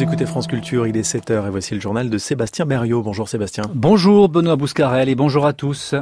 Vous écoutez France Culture, il est 7h et voici le journal de Sébastien Berriot. Bonjour Sébastien. Bonjour Benoît Bouscarel et bonjour à tous.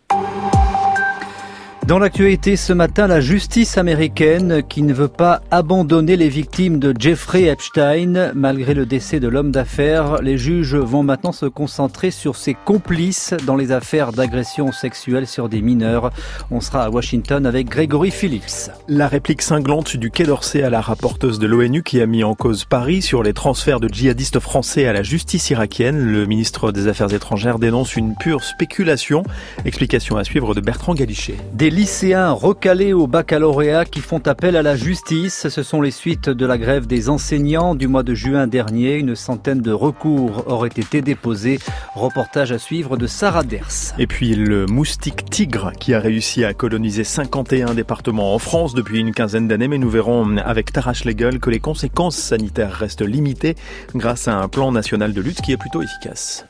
Dans l'actualité ce matin, la justice américaine qui ne veut pas abandonner les victimes de Jeffrey Epstein. Malgré le décès de l'homme d'affaires, les juges vont maintenant se concentrer sur ses complices dans les affaires d'agression sexuelle sur des mineurs. On sera à Washington avec Grégory Phillips. La réplique cinglante du Quai d'Orsay à la rapporteuse de l'ONU qui a mis en cause Paris sur les transferts de djihadistes français à la justice irakienne. Le ministre des Affaires étrangères dénonce une pure spéculation. Explication à suivre de Bertrand Galichet. Des lycéens recalés au baccalauréat qui font appel à la justice. Ce sont les suites de la grève des enseignants du mois de juin dernier. Une centaine de recours auraient été déposés. Reportage à suivre de Sarah Ders. Et puis le moustique tigre qui a réussi à coloniser 51 départements en France depuis une quinzaine d'années. Mais nous verrons avec Tara Schlegel que les conséquences sanitaires restent limitées grâce à un plan national de lutte qui est plutôt efficace.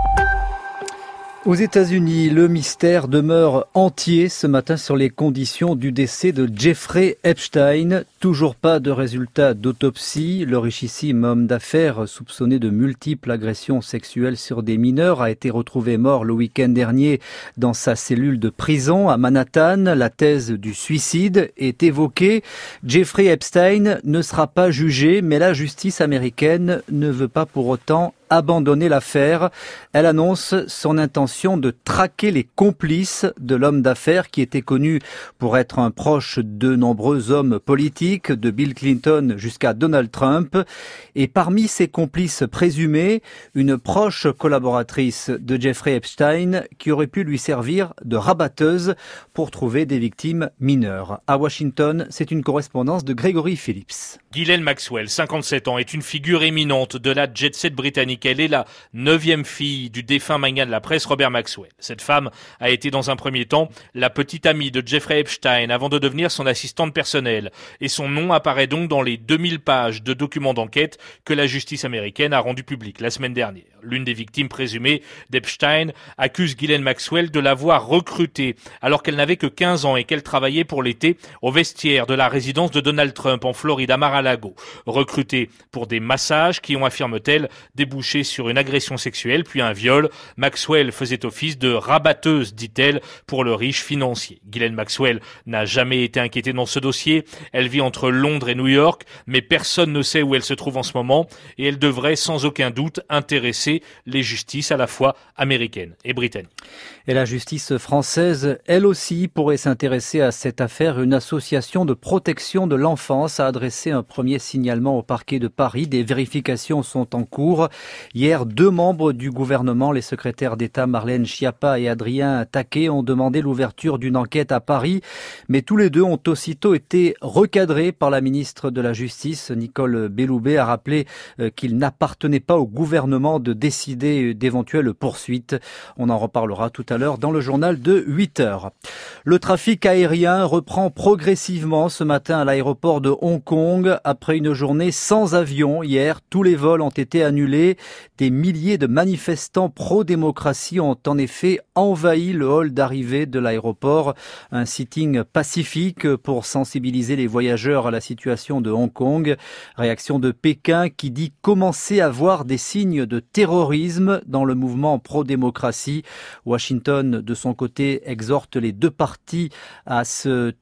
Aux États-Unis, le mystère demeure entier ce matin sur les conditions du décès de Jeffrey Epstein. Toujours pas de résultat d'autopsie. Le richissime homme d'affaires soupçonné de multiples agressions sexuelles sur des mineurs a été retrouvé mort le week-end dernier dans sa cellule de prison à Manhattan. La thèse du suicide est évoquée. Jeffrey Epstein ne sera pas jugé, mais la justice américaine ne veut pas pour autant abandonner l'affaire. Elle annonce son intention de traquer les complices de l'homme d'affaires qui était connu pour être un proche de nombreux hommes politiques, de Bill Clinton jusqu'à Donald Trump. Et parmi ses complices présumés, une proche collaboratrice de Jeffrey Epstein qui aurait pu lui servir de rabatteuse pour trouver des victimes mineures. À Washington, c'est une correspondance de Grégory Phillips. Ghislaine Maxwell, 57 ans, est une figure éminente de la jet-set britannique. Elle est la 9e fille du défunt magnat de la presse Robert Maxwell. Cette femme a été dans un premier temps la petite amie de Jeffrey Epstein avant de devenir son assistante personnelle. Et son nom apparaît donc dans les 2000 pages de documents d'enquête que la justice américaine a rendu publics la semaine dernière. L'une des victimes présumées d'Epstein accuse Ghislaine Maxwell de l'avoir recrutée alors qu'elle n'avait que 15 ans et qu'elle travaillait pour l'été au vestiaire de la résidence de Donald Trump en Floride à Mar-a-Lago. Recrutée pour des massages qui ont, affirme-t-elle, débouché sur une agression sexuelle puis un viol. Maxwell faisait office de rabatteuse, dit-elle, pour le riche financier. Ghislaine Maxwell n'a jamais été inquiétée dans ce dossier. Elle vit entre Londres et New York, mais personne ne sait où elle se trouve en ce moment et elle devrait sans aucun doute intéresser les justices à la fois américaines et britanniques. Et la justice française, elle aussi, pourrait s'intéresser à cette affaire. Une association de protection de l'enfance a adressé un premier signalement au parquet de Paris. Des vérifications sont en cours. Hier, 2 membres du gouvernement, les secrétaires d'État Marlène Schiappa et Adrien Taquet, ont demandé l'ouverture d'une enquête à Paris. Mais tous les deux ont aussitôt été recadrés par la ministre de la Justice. Nicole Belloubet a rappelé qu'il n'appartenait pas au gouvernement de décider d'éventuelles poursuites. On en reparlera tout à l'heure dans le journal de 8h. Le trafic aérien reprend progressivement ce matin à l'aéroport de Hong Kong. Après une journée sans avion hier, tous les vols ont été annulés. Des milliers de manifestants pro-démocratie ont en effet envahi le hall d'arrivée de l'aéroport. Un sitting pacifique pour sensibiliser les voyageurs à la situation de Hong Kong. Réaction de Pékin qui dit commencer à voir des signes de terrorisme dans le mouvement pro-démocratie. Washington, de son côté, exhorte les deux parties à se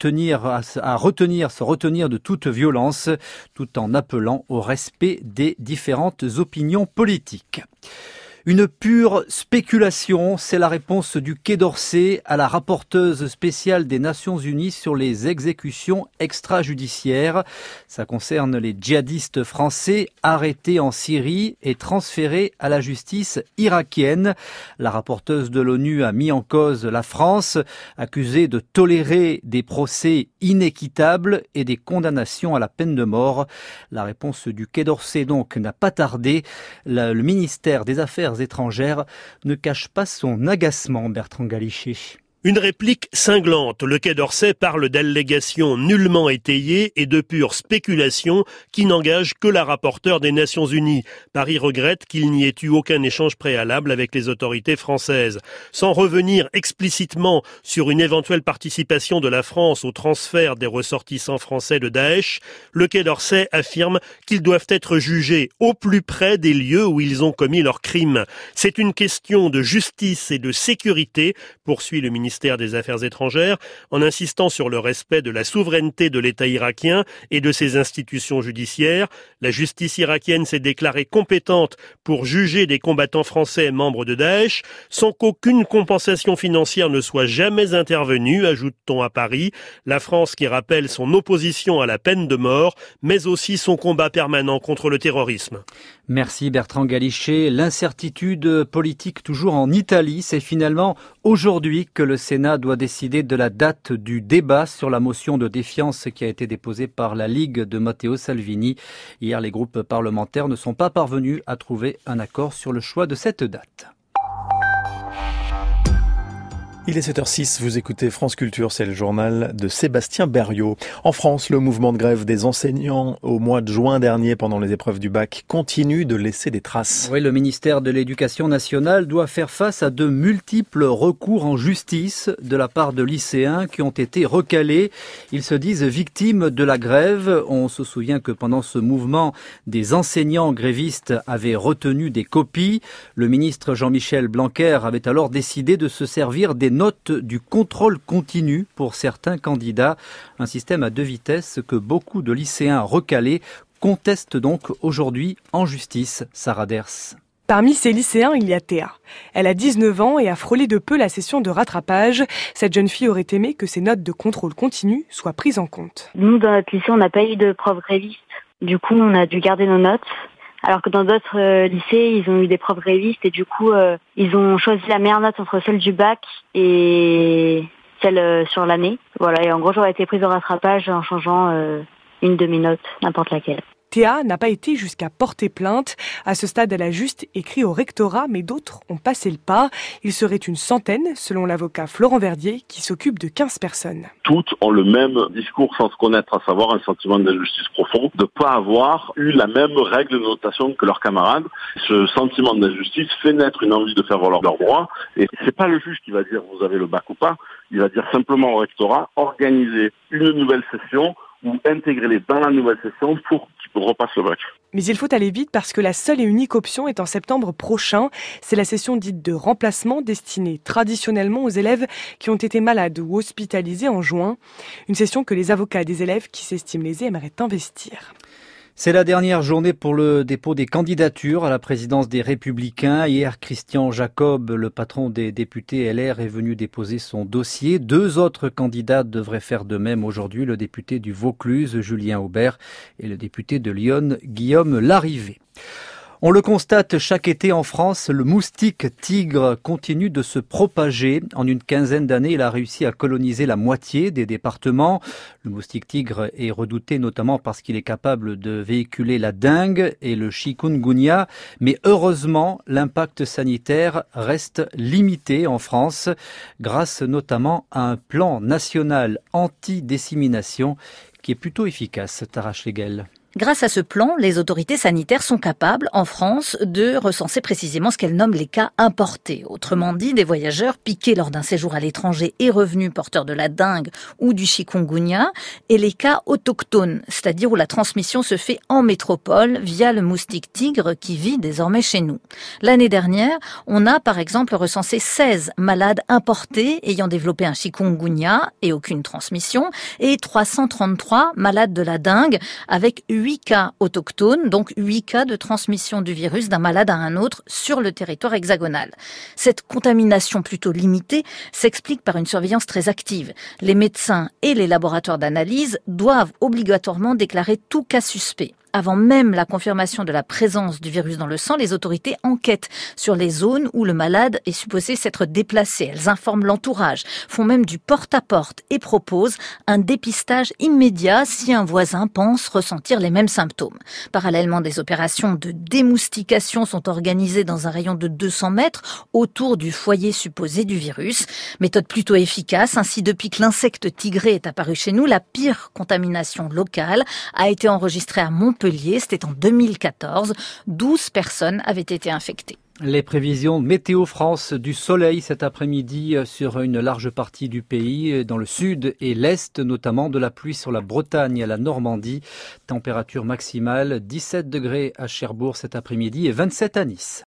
retenir de toute violence, tout en appelant au respect des différentes opinions politiques. Une pure spéculation, c'est la réponse du Quai d'Orsay à la rapporteuse spéciale des Nations Unies sur les exécutions extrajudiciaires. Ça concerne les djihadistes français arrêtés en Syrie et transférés à la justice irakienne. La rapporteuse de l'ONU a mis en cause la France, accusée de tolérer des procès inéquitables et des condamnations à la peine de mort. La réponse du Quai d'Orsay donc n'a pas tardé. Le ministère des Affaires étrangères ne cache pas son agacement, Bertrand Galichet. Une réplique cinglante. Le Quai d'Orsay parle d'allégations nullement étayées et de pure spéculation qui n'engagent que la rapporteure des Nations Unies. Paris regrette qu'il n'y ait eu aucun échange préalable avec les autorités françaises. Sans revenir explicitement sur une éventuelle participation de la France au transfert des ressortissants français de Daesh, le Quai d'Orsay affirme qu'ils doivent être jugés au plus près des lieux où ils ont commis leurs crimes. C'est une question de justice et de sécurité, poursuit le ministère des Affaires étrangères, en insistant sur le respect de la souveraineté de l'État irakien et de ses institutions judiciaires. La justice irakienne s'est déclarée compétente pour juger des combattants français membres de Daesh, sans qu'aucune compensation financière ne soit jamais intervenue, ajoute-t-on à Paris. La France qui rappelle son opposition à la peine de mort, mais aussi son combat permanent contre le terrorisme. Merci Bertrand Galichet. L'incertitude politique toujours en Italie. C'est finalement aujourd'hui que le Sénat doit décider de la date du débat sur la motion de défiance qui a été déposée par la Ligue de Matteo Salvini. Hier, les groupes parlementaires ne sont pas parvenus à trouver un accord sur le choix de cette date. Il est 7h06, vous écoutez France Culture, c'est le journal de Sébastien Berriot. En France, le mouvement de grève des enseignants au mois de juin dernier pendant les épreuves du bac continue de laisser des traces. Oui, le ministère de l'Éducation nationale doit faire face à de multiples recours en justice de la part de lycéens qui ont été recalés. Ils se disent victimes de la grève. On se souvient que pendant ce mouvement, des enseignants grévistes avaient retenu des copies. Le ministre Jean-Michel Blanquer avait alors décidé de se servir des note du contrôle continu pour certains candidats, un système à deux vitesses que beaucoup de lycéens recalés contestent donc aujourd'hui en justice. Sarah Ders. Parmi ces lycéens, il y a Théa. Elle a 19 ans et a frôlé de peu la session de rattrapage. Cette jeune fille aurait aimé que ses notes de contrôle continu soient prises en compte. Nous, dans notre lycée, on n'a pas eu de prof gréviste. Du coup, on a dû garder nos notes. Alors que dans d'autres lycées, ils ont eu des profs grévistes et du coup, ils ont choisi la meilleure note entre celle du bac et celle sur l'année. Voilà, et en gros, j'aurais été prise au rattrapage en changeant une demi-note, n'importe laquelle. Théa n'a pas été jusqu'à porter plainte. À ce stade, elle a juste écrit au rectorat, mais d'autres ont passé le pas. Il serait une centaine, selon l'avocat Florent Verdier, qui s'occupe de 15 personnes. Toutes ont le même discours sans se connaître, à savoir un sentiment d'injustice profond, de ne pas avoir eu la même règle de notation que leurs camarades. Ce sentiment d'injustice fait naître une envie de faire valoir leurs droits. Et c'est pas le juge qui va dire vous avez le bac ou pas. Il va dire simplement au rectorat, organiser une nouvelle session ou intégrer-les dans la nouvelle session pour qu'ils repassent le bac. Mais il faut aller vite parce que la seule et unique option est en septembre prochain. C'est la session dite de remplacement destinée traditionnellement aux élèves qui ont été malades ou hospitalisés en juin. Une session que les avocats des élèves qui s'estiment lésés aimeraient investir. C'est la dernière journée pour le dépôt des candidatures à la présidence des Républicains. Hier, Christian Jacob, le patron des députés LR, est venu déposer son dossier. 2 autres candidats devraient faire de même aujourd'hui, le député du Vaucluse, Julien Aubert, et le député de Lyon, Guillaume Larrivé. On le constate chaque été en France, le moustique tigre continue de se propager. En une quinzaine d'années, il a réussi à coloniser la moitié des départements. Le moustique tigre est redouté notamment parce qu'il est capable de véhiculer la dengue et le chikungunya. Mais heureusement, l'impact sanitaire reste limité en France, grâce notamment à un plan national anti-dissémination qui est plutôt efficace. Tara Schlegel. Grâce à ce plan, les autorités sanitaires sont capables, en France, de recenser précisément ce qu'elles nomment les cas importés. Autrement dit, des voyageurs piqués lors d'un séjour à l'étranger et revenus porteurs de la dengue ou du chikungunya, et les cas autochtones, c'est-à-dire où la transmission se fait en métropole via le moustique tigre qui vit désormais chez nous. L'année dernière, on a par exemple recensé 16 malades importés ayant développé un chikungunya et aucune transmission, et 333 malades de la dengue avec 8 cas autochtones, donc 8 cas de transmission du virus d'un malade à un autre sur le territoire hexagonal. Cette contamination plutôt limitée s'explique par une surveillance très active. Les médecins et les laboratoires d'analyse doivent obligatoirement déclarer tout cas suspect. Avant même la confirmation de la présence du virus dans le sang, les autorités enquêtent sur les zones où le malade est supposé s'être déplacé. Elles informent l'entourage, font même du porte-à-porte et proposent un dépistage immédiat si un voisin pense ressentir les mêmes symptômes. Parallèlement, des opérations de démoustication sont organisées dans un rayon de 200 mètres autour du foyer supposé du virus. Méthode plutôt efficace. Ainsi, depuis que l'insecte tigré est apparu chez nous, la pire contamination locale a été enregistrée à Montpellier. C'était en 2014. 12 personnes avaient été infectées. Les prévisions Météo France, du soleil cet après-midi sur une large partie du pays, dans le sud et l'est, notamment de la pluie sur la Bretagne et la Normandie. Température maximale 17 degrés à Cherbourg cet après-midi et 27 à Nice.